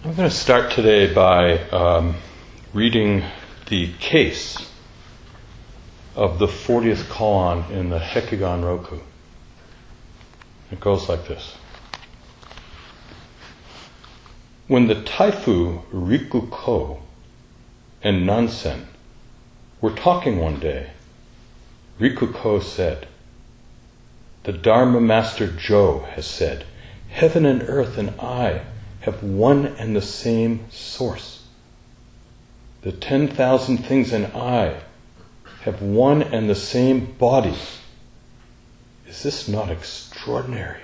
I'm going to start today by reading the case of the 40th koan in the Hekigan Roku. It goes like this. When the Taifu Rikuko and Nansen were talking one day, Rikuko said, "The Dharma Master Jo has said, heaven and earth and I have one and the same source. The 10,000 things and I have one and the same body. Is this not extraordinary?"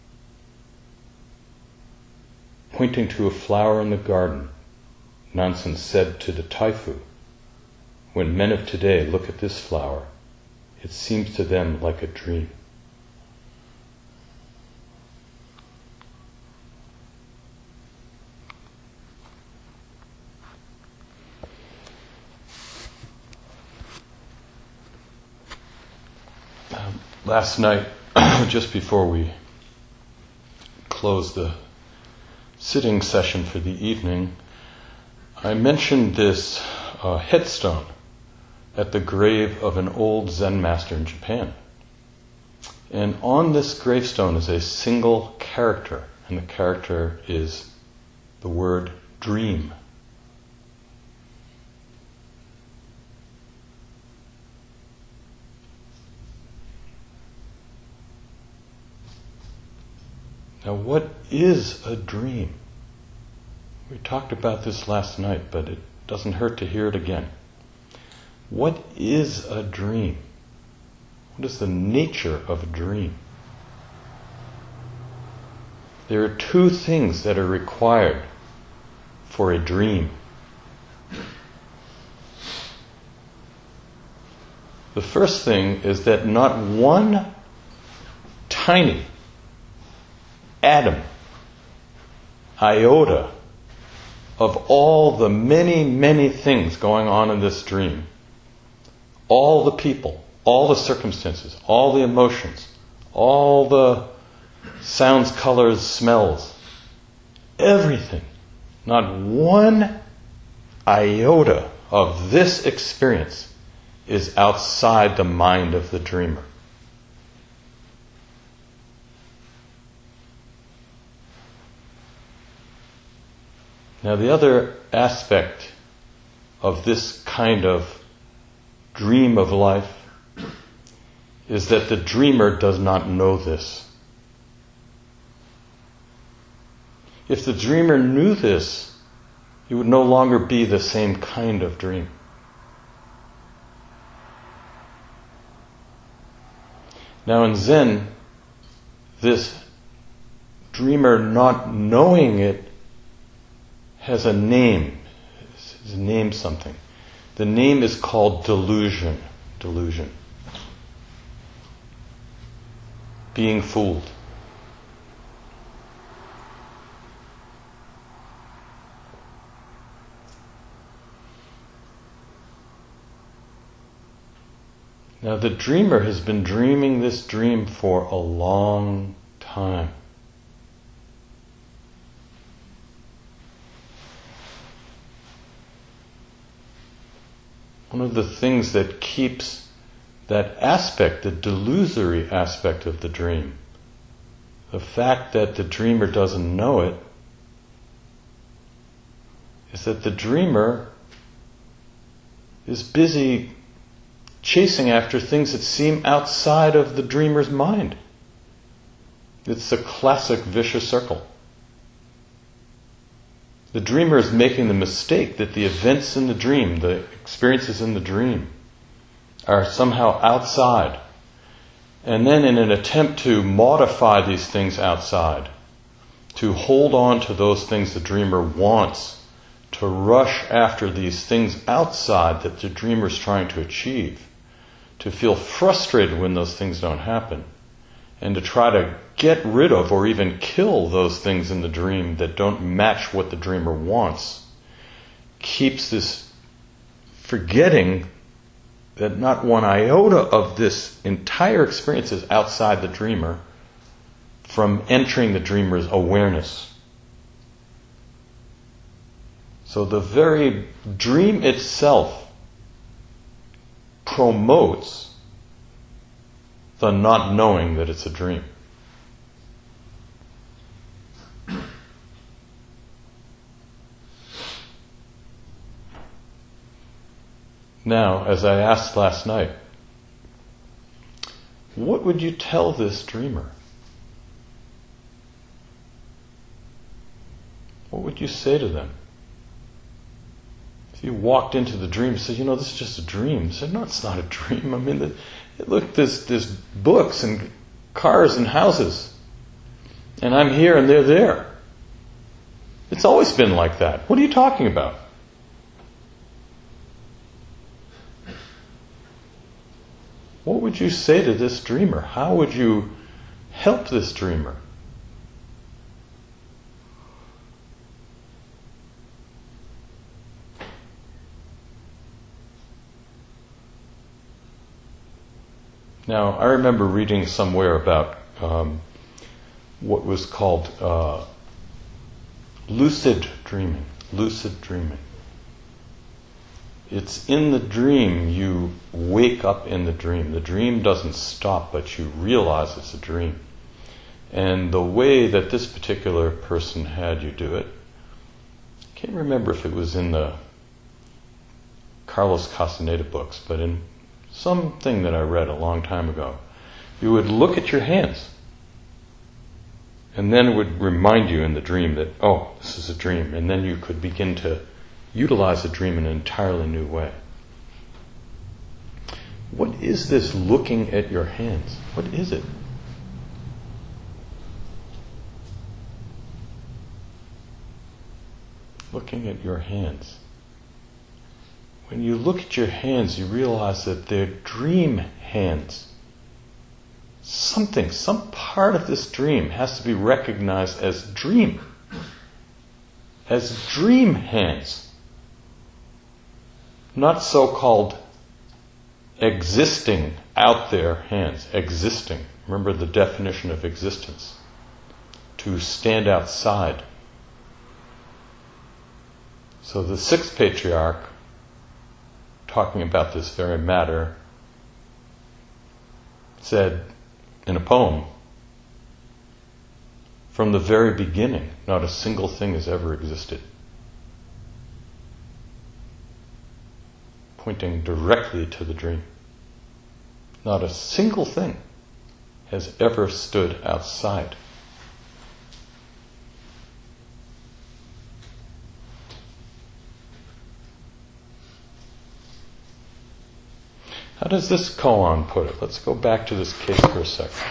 Pointing to a flower in the garden, Nansen said to the Taifu, "When men of today look at this flower, it seems to them like a dream." Last night, just before we closed the sitting session for the evening, I mentioned this headstone at the grave of an old Zen master in Japan. And on this gravestone is a single character, and the character is the word dream. Now, what is a dream? We talked about this last night, but it doesn't hurt to hear it again. What is a dream? What is the nature of a dream? There are two things that are required for a dream. The first thing is that not one tiny atom, iota, of all the many, many things going on in this dream, all the people, all the circumstances, all the emotions, all the sounds, colors, smells, everything, not one iota of this experience is outside the mind of the dreamer. Now, the other aspect of this kind of dream of life is that the dreamer does not know this. If the dreamer knew this, it would no longer be the same kind of dream. Now, in Zen, this dreamer not knowing it has a name. It's named something. The name is called delusion. Delusion. Being fooled. Now, the dreamer has been dreaming this dream for a long time. One of the things that keeps that aspect, the delusory aspect of the dream, the fact that the dreamer doesn't know it, is that the dreamer is busy chasing after things that seem outside of the dreamer's mind. It's a classic vicious circle. The dreamer is making the mistake that the events in the dream, the experiences in the dream, are somehow outside. And then in an attempt to modify these things outside, to hold on to those things the dreamer wants, to rush after these things outside that the dreamer is trying to achieve, to feel frustrated when those things don't happen, and to try to get rid of or even kill those things in the dream that don't match what the dreamer wants, keeps this forgetting that not one iota of this entire experience is outside the dreamer from entering the dreamer's awareness. So the very dream itself promotes the not knowing that it's a dream. Now, as I asked last night, what would you tell this dreamer? What would you say to them? If you walked into the dream and said, this is just a dream. You said, no, it's not a dream. I mean, look, there's books and cars and houses. And I'm here and they're there. It's always been like that. What are you talking about? What would you say to this dreamer? How would you help this dreamer? Now, I remember reading somewhere about what was called lucid dreaming. Lucid dreaming. It's in the dream you wake up in the dream. The dream doesn't stop, but you realize it's a dream. And the way that this particular person had you do it, I can't remember if it was in the Carlos Castaneda books, but in something that I read a long time ago, you would look at your hands, and then it would remind you in the dream that, oh, this is a dream, and then you could begin to utilize the dream in an entirely new way. What is this looking at your hands? What is it? Looking at your hands. When you look at your hands, you realize that they're dream hands. Some part of this dream has to be recognized as dream. As dream hands. Not so-called existing, out there hands. Existing. Remember the definition of existence. To stand outside. So the sixth patriarch, talking about this very matter, said in a poem, from the very beginning, not a single thing has ever existed. Pointing directly to the dream. Not a single thing has ever stood outside. How does this koan put it? Let's go back to this case for a second.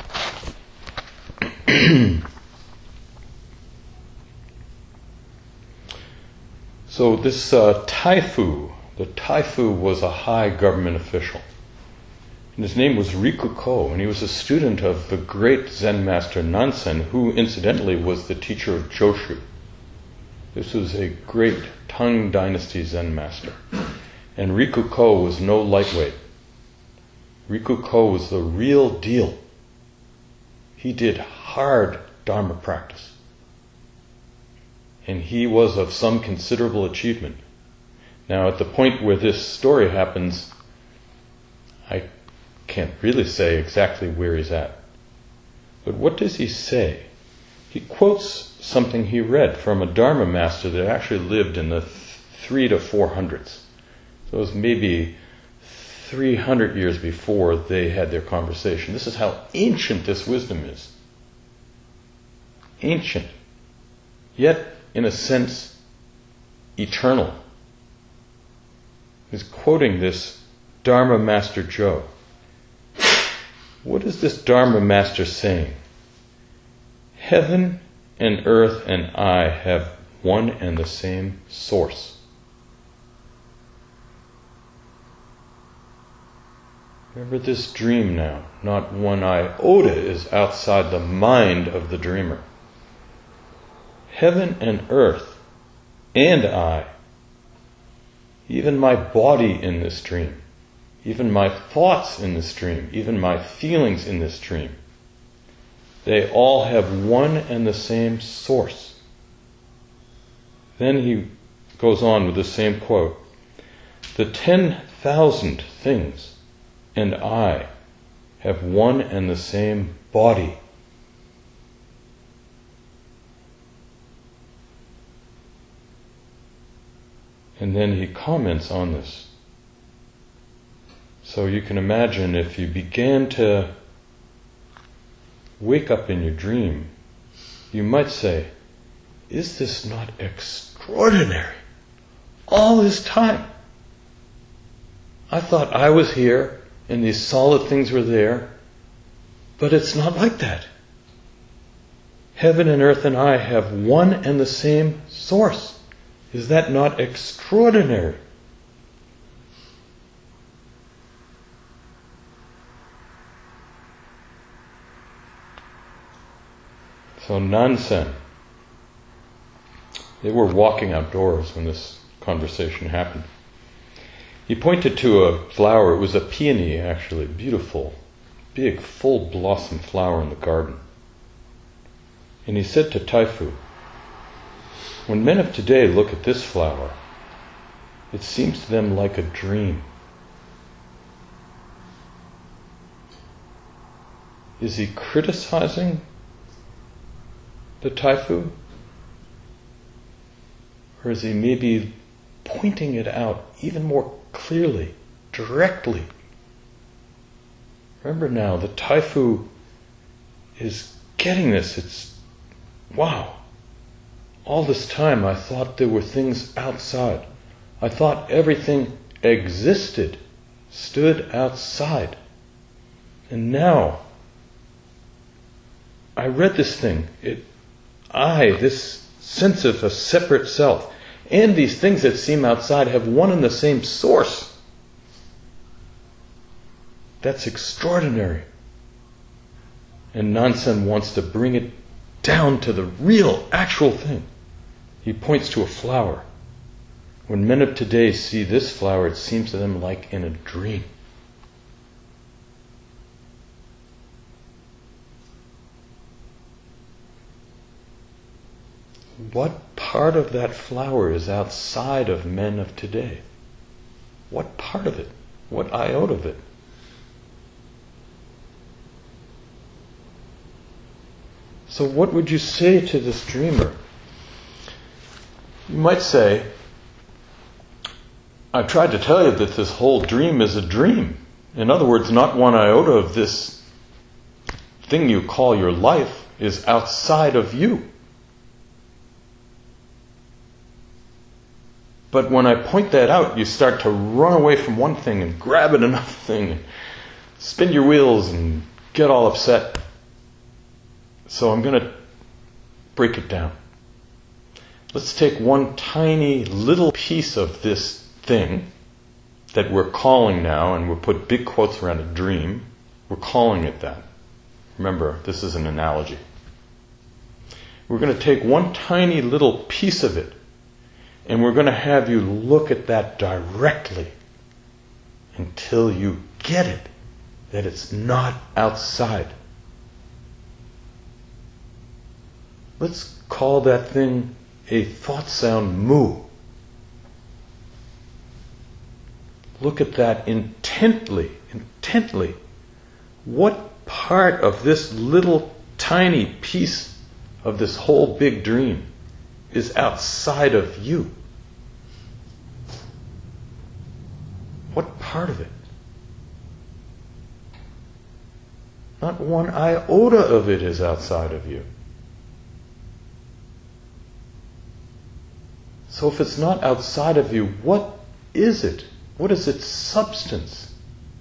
So this Taifu, the Taifu was a high government official. And his name was Rikuko, and he was a student of the great Zen master Nansen, who incidentally was the teacher of Joshu. This was a great Tang Dynasty Zen master. And Rikuko was no lightweight. Rikuko was the real deal. He did hard Dharma practice. And he was of some considerable achievement. Now, at the point where this story happens, I can't really say exactly where he's at. But what does he say? He quotes something he read from a Dharma master that actually lived in the 300s to 400s. So it was maybe 300 years before they had their conversation. This is how ancient this wisdom is. Ancient. Yet, in a sense, eternal. He's quoting this Dharma Master Joe. What is this Dharma Master saying? Heaven and earth and I have one and the same source. Remember this dream now. Not one iota is outside the mind of the dreamer. Heaven and earth and I, even my body in this dream, even my thoughts in this dream, even my feelings in this dream, they all have one and the same source. Then he goes on with the same quote. The 10,000 things and I have one and the same body. And then he comments on this. So you can imagine if you began to wake up in your dream, you might say, is this not extraordinary? All this time, I thought I was here and these solid things were there, but it's not like that. Heaven and earth and I have one and the same source. Is that not extraordinary? So Nansen, they were walking outdoors when this conversation happened. He pointed to a flower. It was a peony, actually, beautiful, big, full blossom flower in the garden. And he said to Taifu, when men of today look at this flower, it seems to them like a dream. Is he criticizing the Taifu? Or is he maybe pointing it out even more clearly, directly? Remember now, the Taifu is getting this. It's, wow. All this time I thought there were things outside. I thought everything existed, stood outside. And now, I read this thing. This sense of a separate self, and these things that seem outside have one and the same source. That's extraordinary. And Nansen wants to bring it down to the real, actual thing. He points to a flower. When men of today see this flower, it seems to them like in a dream. What part of that flower is outside of men of today? What part of it? What iota of it? So what would you say to this dreamer? You might say, I've tried to tell you that this whole dream is a dream. In other words, not one iota of this thing you call your life is outside of you. But when I point that out, you start to run away from one thing and grab at another thing, and spin your wheels and get all upset. So I'm going to break it down. Let's take one tiny little piece of this thing that we're calling now, and we'll put big quotes around a dream. We're calling it that. Remember, this is an analogy. We're going to take one tiny little piece of it, and we're going to have you look at that directly until you get it, that it's not outside. Let's call that thing a thought sound mu. Look at that intently. What part of this little tiny piece of this whole big dream is outside of you? What part of it? Not one iota of it is outside of you. So if it's not outside of you, what is it? What is its substance?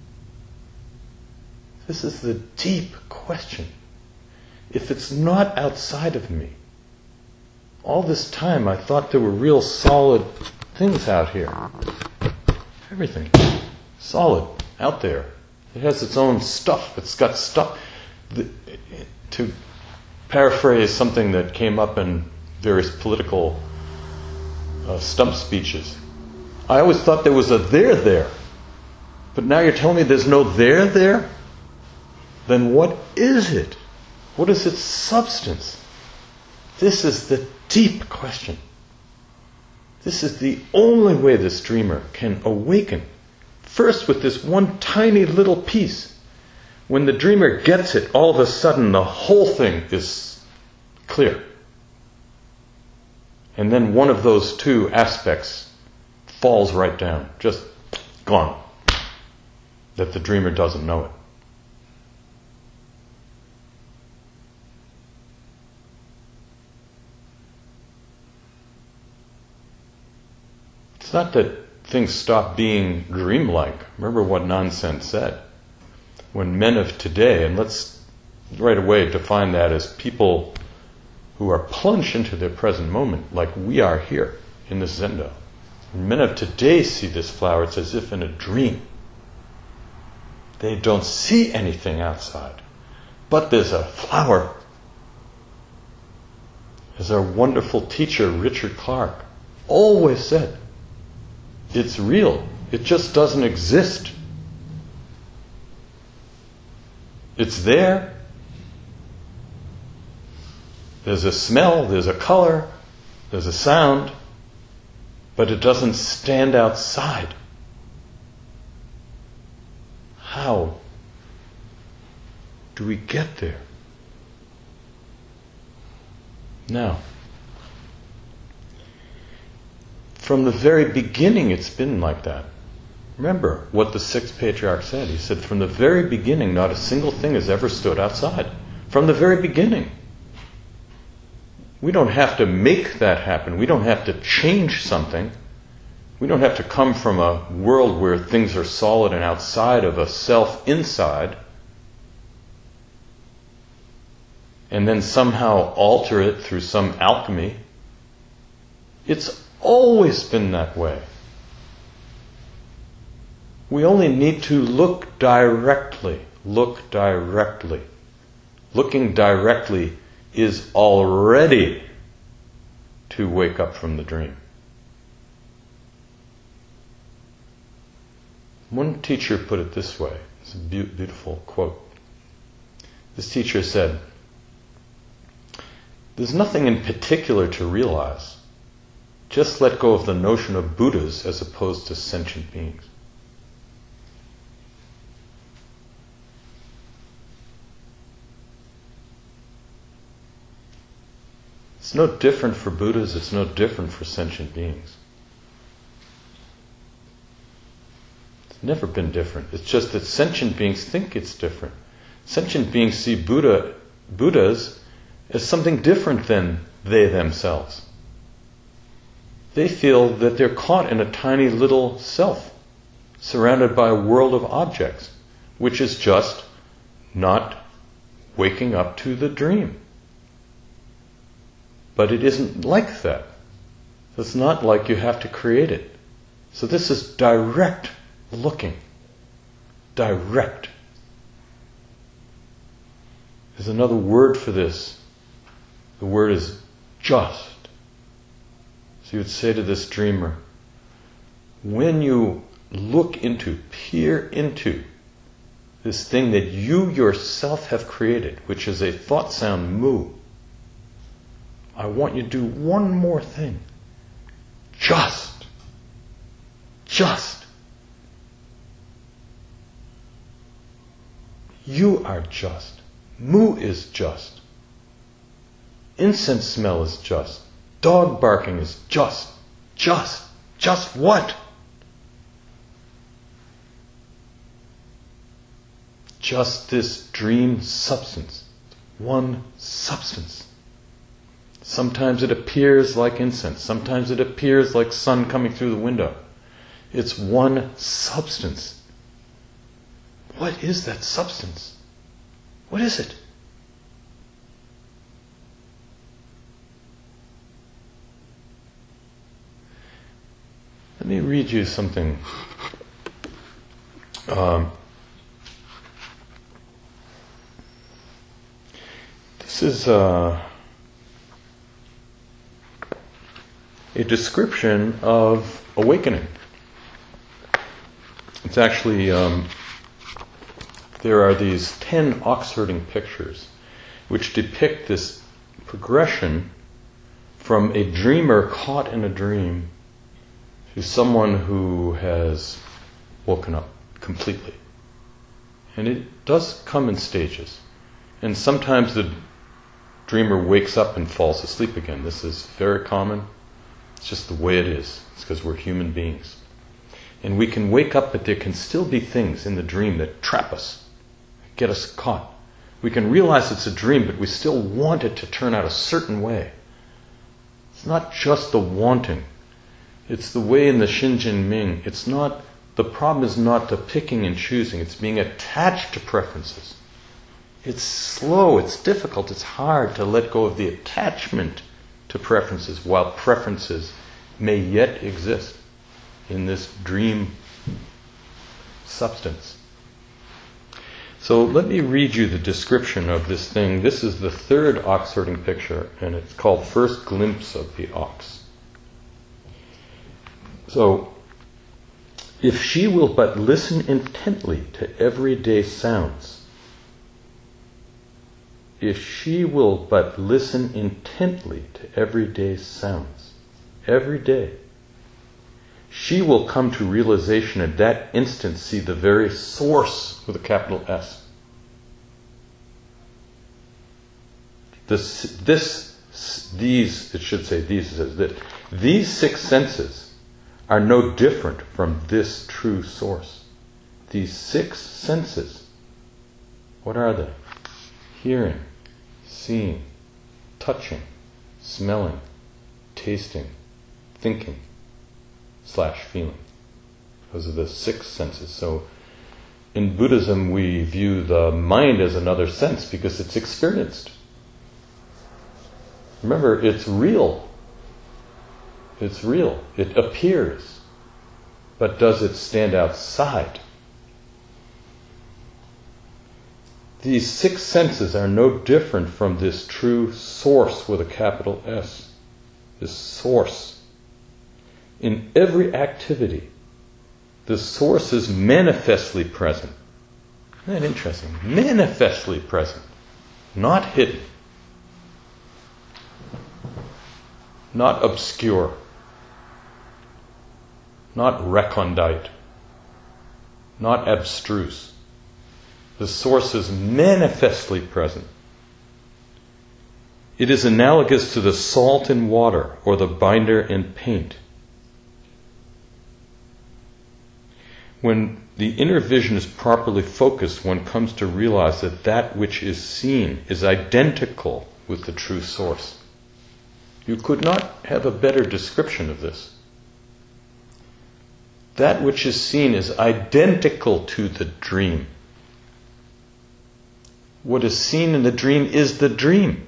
This is the deep question. If it's not outside of me, all this time I thought there were real solid things out here. Everything. Solid. Out there. It has its own stuff. It's got stuff. To paraphrase something that came up in various political stump speeches, I always thought there was a there. But now you're telling me there's no there? Then what is it? What is its substance? This is the deep question. This is the only way this dreamer can awaken. First with this one tiny little piece. When the dreamer gets it, all of a sudden the whole thing is clear. And then one of those two aspects falls right down, just gone. That the dreamer doesn't know it. It's not that things stop being dreamlike. Remember what Nansen said. When men of today, and let's right away define that as people who are plunged into their present moment, like we are here in this zendo. When men of today see this flower, it's as if in a dream. They don't see anything outside, but there's a flower. As our wonderful teacher, Richard Clark, always said, it's real. It just doesn't exist. It's there. There's a smell, there's a color, there's a sound, but it doesn't stand outside. How do we get there? Now, from the very beginning it's been like that. Remember what the sixth patriarch said. He said, from the very beginning, not a single thing has ever stood outside. From the very beginning. We don't have to make that happen. We don't have to change something. We don't have to come from a world where things are solid and outside of a self inside, and then somehow alter it through some alchemy. It's always been that way. We only need to look directly. Look directly. Looking directly is already to wake up from the dream. One teacher put it this way. It's a beautiful quote. This teacher said, there's nothing in particular to realize. Just let go of the notion of Buddhas as opposed to sentient beings. It's no different for Buddhas, it's no different for sentient beings. It's never been different. It's just that sentient beings think it's different. Sentient beings see Buddhas as something different than they themselves. They feel that they're caught in a tiny little self, surrounded by a world of objects, which is just not waking up to the dream. But it isn't like that. It's not like you have to create it. So this is direct looking. Direct. There's another word for this. The word is just. So you would say to this dreamer, when you look into, peer into this thing that you yourself have created, which is a thought sound mu, I want you to do one more thing. Just. Just. You are just. Mu is just. Incense smell is just. Dog barking is just. Just. Just what? Just this dream substance. One substance. Sometimes it appears like incense. Sometimes it appears like sun coming through the window. It's one substance. What is that substance? What is it? Let me read you something. This is a description of awakening. It's actually, there are these 10 ox-herding pictures which depict this progression from a dreamer caught in a dream to someone who has woken up completely. And it does come in stages. And sometimes the dreamer wakes up and falls asleep again. This is very common. It's just the way it is. It's because we're human beings. And we can wake up, but there can still be things in the dream that trap us, get us caught. We can realize it's a dream, but we still want it to turn out a certain way. It's not just the wanting. It's the way in the Xinjin Ming. The problem is not the picking and choosing. It's being attached to preferences. It's slow, it's difficult, it's hard to let go of the attachment to preferences while preferences may yet exist in this dream substance. So let me read you the description of this thing. This is the third ox herding picture, and it's called First Glimpse of the Ox. So, if she will but listen intently to everyday sounds, if she will but listen intently to everyday sounds, every day, she will come to realization at that instant, see the very source with a capital S. These six senses are no different from this true source. These six senses, what are they? Hearing, seeing, touching, smelling, tasting, thinking, /feeling. Those are the six senses. So in Buddhism we view the mind as another sense because it's experienced. Remember, it's real. It's real. It appears. But does it stand outside? These six senses are no different from this true source with a capital S. This source. In every activity, the source is manifestly present. Isn't that interesting? Manifestly present. Not hidden. Not obscure. Not recondite. Not abstruse. The source is manifestly present. It is analogous to the salt in water or the binder in paint. When the inner vision is properly focused, one comes to realize that that which is seen is identical with the true source. You could not have a better description of this. That which is seen is identical to the dream. What is seen in the dream is the dream.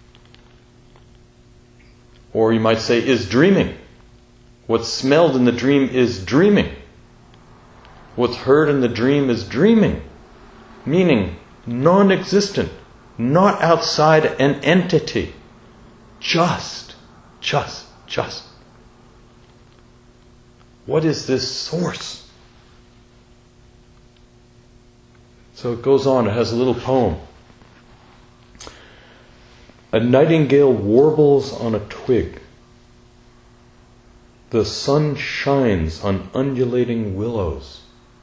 Or you might say, is dreaming. What's smelled in the dream is dreaming. What's heard in the dream is dreaming. Meaning, non-existent, not outside an entity. Just. What is this source? So it goes on, it has a little poem. A nightingale warbles on a twig. The sun shines on undulating willows.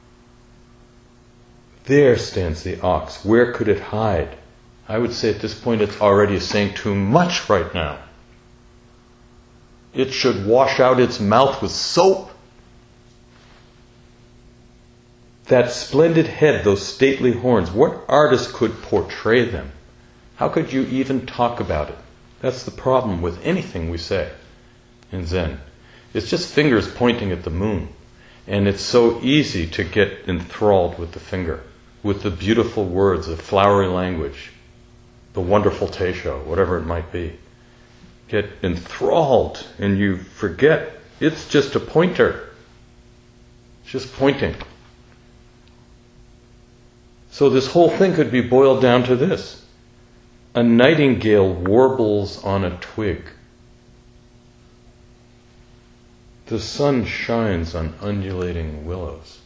There stands the ox. Where could it hide? I would say at this point it's already saying too much right now. It should wash out its mouth with soap. That splendid head, those stately horns, what artist could portray them? How could you even talk about it? That's the problem with anything we say in Zen. It's just fingers pointing at the moon. And it's so easy to get enthralled with the finger, with the beautiful words, the flowery language, the wonderful teisho, whatever it might be. Get enthralled and you forget it's just a pointer. It's just pointing. So this whole thing could be boiled down to this. A nightingale warbles on a twig. The sun shines on undulating willows.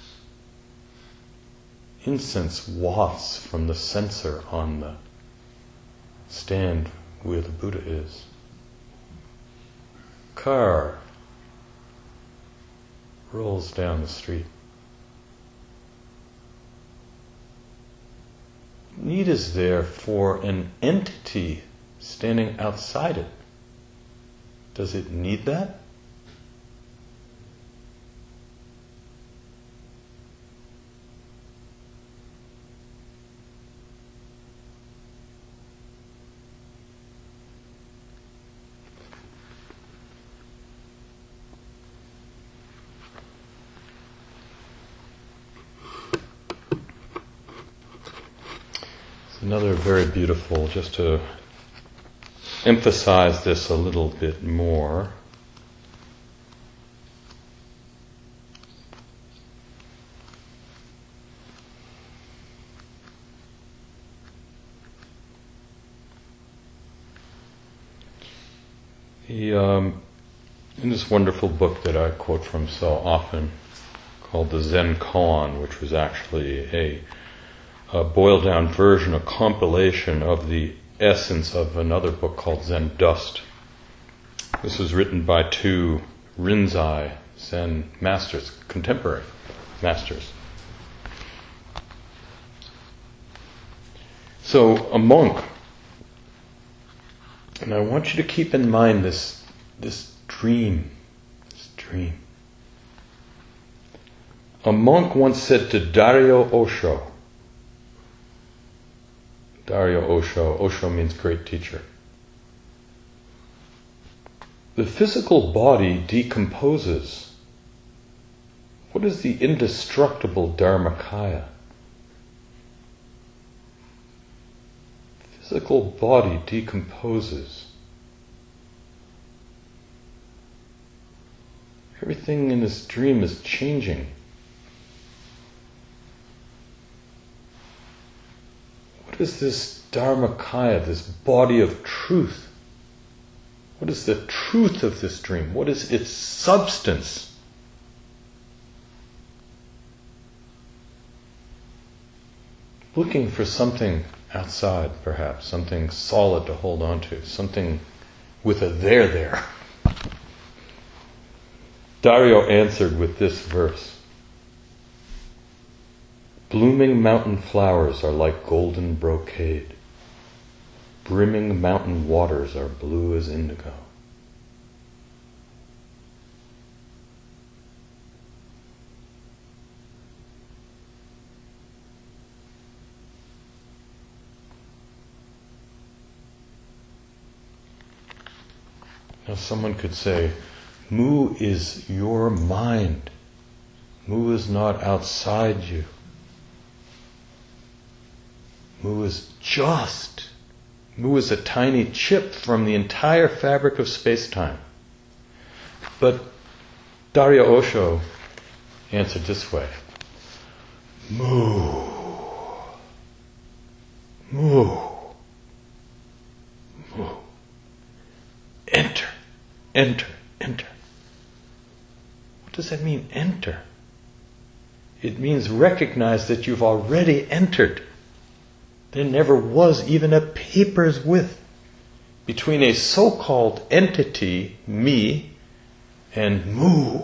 Incense wafts from the censer on the stand where the Buddha is. Car rolls down the street. Need is there for an entity standing outside it. Does it need that? Another very beautiful, just to emphasize this a little bit more. In this wonderful book that I quote from so often, called the Zen Koan, which was actually a boiled down version, a compilation of the essence of another book called Zen Dust. This was written by two Rinzai Zen masters, contemporary masters. So a monk, and I want you to keep in mind this dream. A monk once said to Dario Osho, Osho means great teacher, the physical body decomposes. What is the indestructible Dharmakaya? Physical body decomposes. Everything in this dream is changing. What is this Dharmakaya, this body of truth? What is the truth of this dream? What is its substance? Looking for something outside, perhaps, something solid to hold on to, something with a there. Dario answered with this verse. Blooming mountain flowers are like golden brocade. Brimming mountain waters are blue as indigo. Now someone could say, Mu is your mind. Mu is not outside you. Mu is just. Mu is a tiny chip from the entire fabric of space-time. But Dario Osho answered this way. Mu. Enter. What does that mean, enter? It means recognize that you've already entered. There never was even a paper's width between a so-called entity, me, and Mu.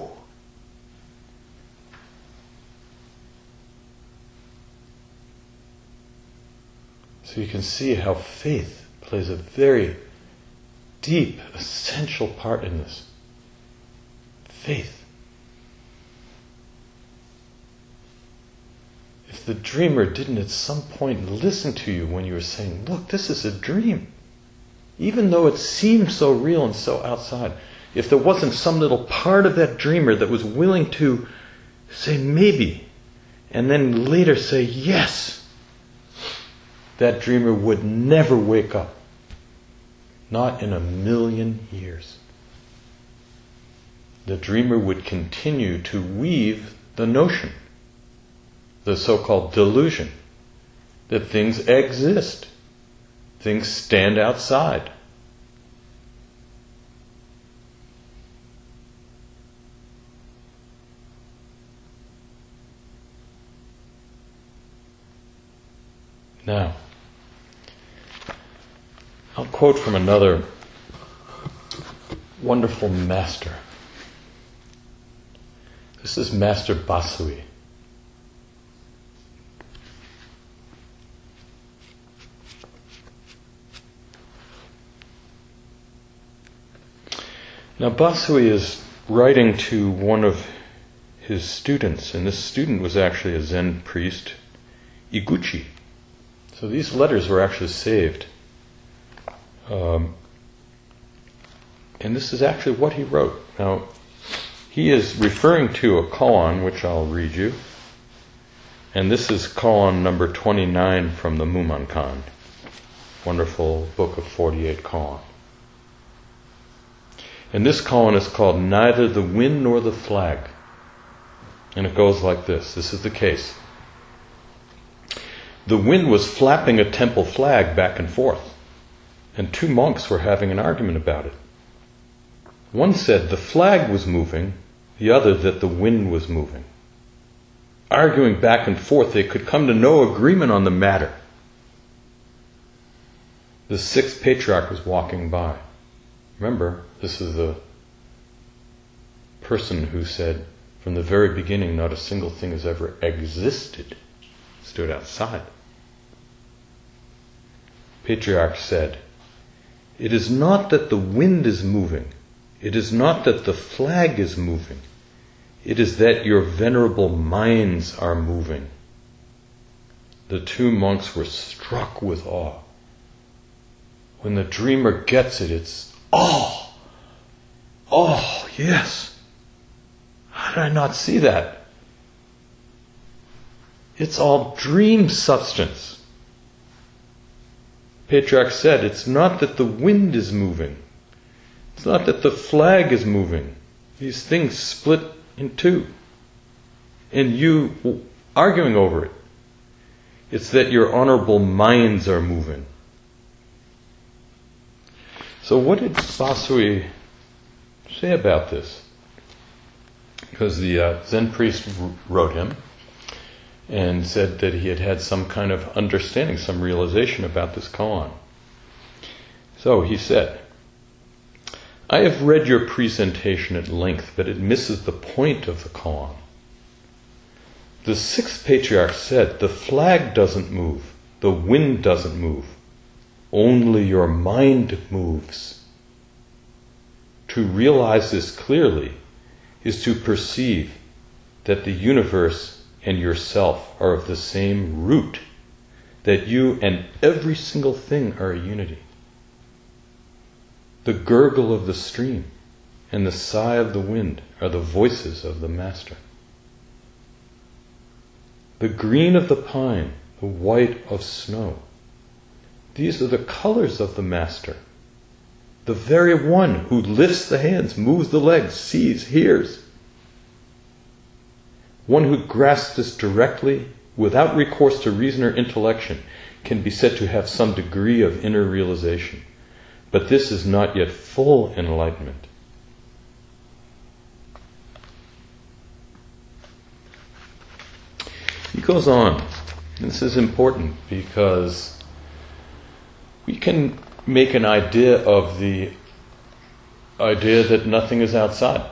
So you can see how faith plays a very deep, essential part in this. Faith. If the dreamer didn't at some point listen to you when you were saying, look, this is a dream, even though it seemed so real and so outside, if there wasn't some little part of that dreamer that was willing to say maybe, and then later say yes, that dreamer would never wake up. Not in a million years. The dreamer would continue to weave the notion, the so-called delusion, that things exist, things stand outside. Now, I'll quote from another wonderful master. This is Master Basui. Now Basui is writing to one of his students, and this student was actually a Zen priest, Iguchi. So these letters were actually saved. And this is actually what he wrote. Now, he is referring to a koan, which I'll read you. And this is koan number 29 from the Mumonkan. Wonderful book of 48 koan. And this koan is called Neither the Wind Nor the Flag. And it goes like this. This is the case. The wind was flapping a temple flag back and forth, and two monks were having an argument about it. One said the flag was moving, the other that the wind was moving. Arguing back and forth, they could come to no agreement on the matter. The sixth patriarch was walking by. Remember, this is the person who said, from the very beginning, not a single thing has ever existed. Stood outside. Patriarch said, "It is not that the wind is moving. It is not that the flag is moving. It is that your venerable minds are moving." The two monks were struck with awe. When the dreamer gets it, it's awe. Oh, yes. How did I not see that? It's all dream substance. Patriarch said, it's not that the wind is moving. It's not that the flag is moving. These things split in two. And you arguing over it. It's that your honorable minds are moving. So what did Basui say about this? Because the Zen priest wrote him and said that he had had some kind of understanding, some realization about this koan. So he said, "I have read your presentation at length, but it misses the point of the koan. The sixth patriarch said, the flag doesn't move, the wind doesn't move, only your mind moves. To realize this clearly is to perceive that the universe and yourself are of the same root, that you and every single thing are a unity. The gurgle of the stream and the sigh of the wind are the voices of the Master. The green of the pine, the white of snow, these are the colors of the Master. The very one who lifts the hands, moves the legs, sees, hears. One who grasps this directly, without recourse to reason or intellection, can be said to have some degree of inner realization. But this is not yet full enlightenment. He goes on. This is important because we can make an idea of the idea that nothing is outside.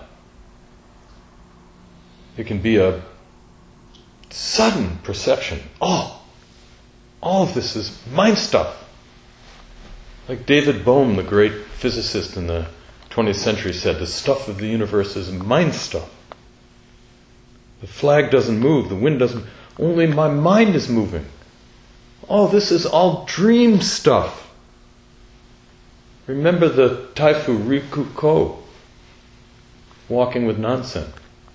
It can be a sudden perception. Oh, all of this is mind stuff. Like David Bohm, the great physicist in the 20th century, said, the stuff of the universe is mind stuff. The flag doesn't move, the wind doesn't, only my mind is moving. Oh, this is all dream stuff. Remember the Taifu Rikuko, walking with Nansen.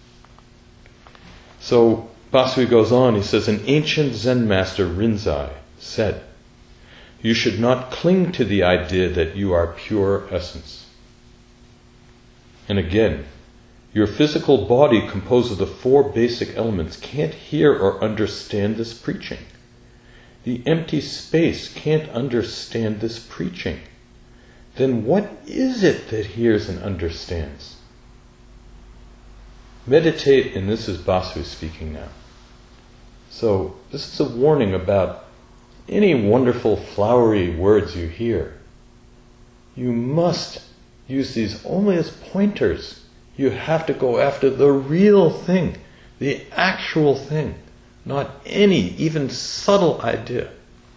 So Basui goes on, he says, an ancient Zen master, Rinzai, said, you should not cling to the idea that you are pure essence. And again, your physical body composed of the four basic elements can't hear or understand this preaching. The empty space can't understand this preaching. Then what is it that hears and understands? Meditate, and this is Basui speaking now. So this is a warning about any wonderful flowery words you hear. You must use these only as pointers You have to go after the real thing, the actual thing, not any, even subtle idea.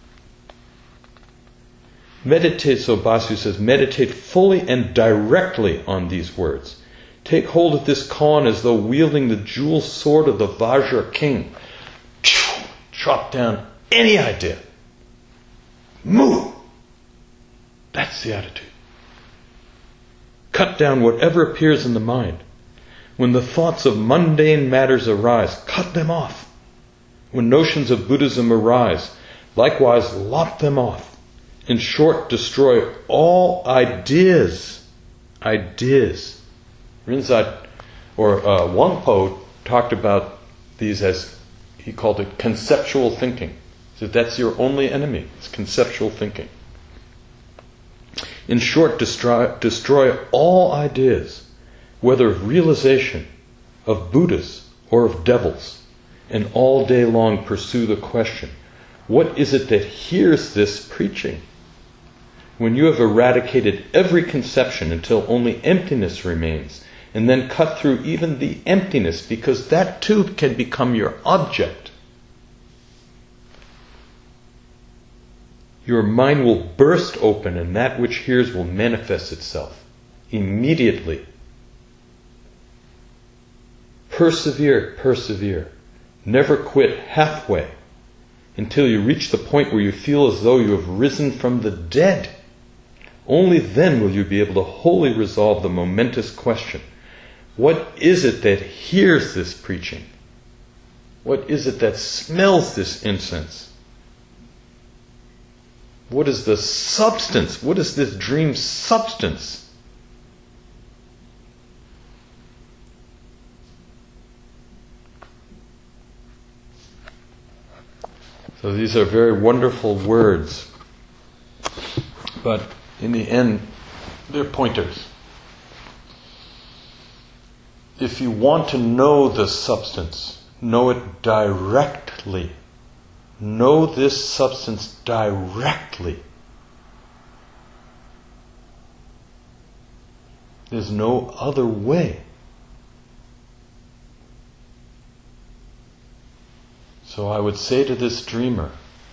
Meditate, so Basu says, meditate fully and directly on these words. Take hold of this koan as though wielding the jewel sword of the Vajra king. Chop down any idea. Move! That's the attitude. Cut down whatever appears in the mind. When the thoughts of mundane matters arise, cut them off. When notions of Buddhism arise, likewise lop them off. In short, destroy all ideas. Ideas. Rinzai, or Wangpo, talked about these as, he called it conceptual thinking. So that's your only enemy. It's conceptual thinking. In short, destroy all ideas, whether of realization, of Buddhas, or of devils, and all day long pursue the question, what is it that hears this preaching? When you have eradicated every conception until only emptiness remains, and then cut through even the emptiness, because that too can become your object, your mind will burst open and that which hears will manifest itself immediately. Persevere, persevere. Never quit halfway until you reach the point where you feel as though you have risen from the dead. Only then will you be able to wholly resolve the momentous question. What is it that hears this preaching? What is it that smells this incense? What is the substance? What is this dream's substance? So these are very wonderful words, but in the end, they're pointers. If you want to know the substance, know it directly. Know this substance directly. There's no other way. So I would say to this dreamer,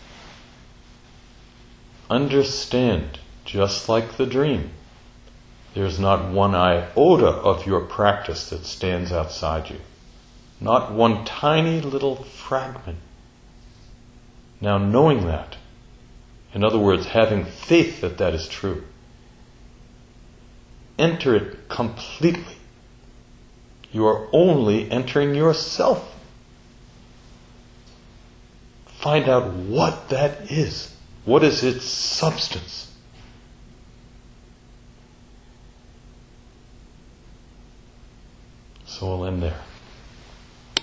understand, just like the dream, there's not one iota of your practice that stands outside you. Not one tiny little fragment. Now knowing that, in other words, having faith that that is true, enter it completely. You are only entering yourself. Find out what that is. What is its substance? So we'll end there.